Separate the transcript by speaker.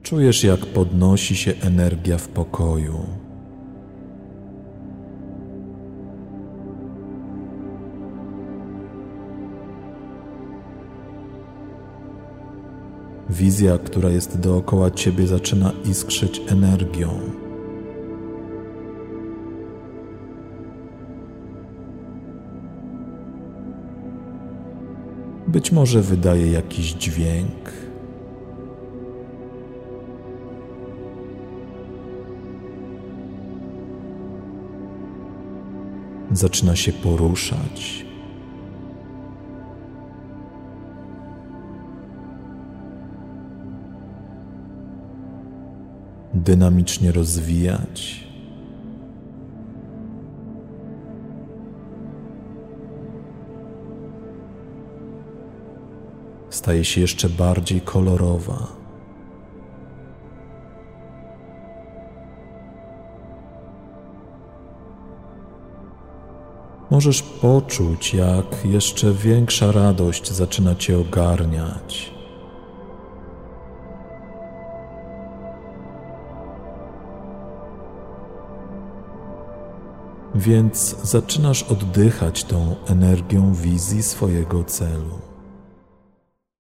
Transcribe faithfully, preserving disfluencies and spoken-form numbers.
Speaker 1: Czujesz, jak podnosi się energia w pokoju. Wizja, która jest dookoła ciebie, zaczyna iskrzyć energią. Być może wydaje jakiś dźwięk. Zaczyna się poruszać. Dynamicznie rozwijać. Staje się jeszcze bardziej kolorowa. Możesz poczuć, jak jeszcze większa radość zaczyna cię ogarniać. Więc zaczynasz oddychać tą energią wizji swojego celu.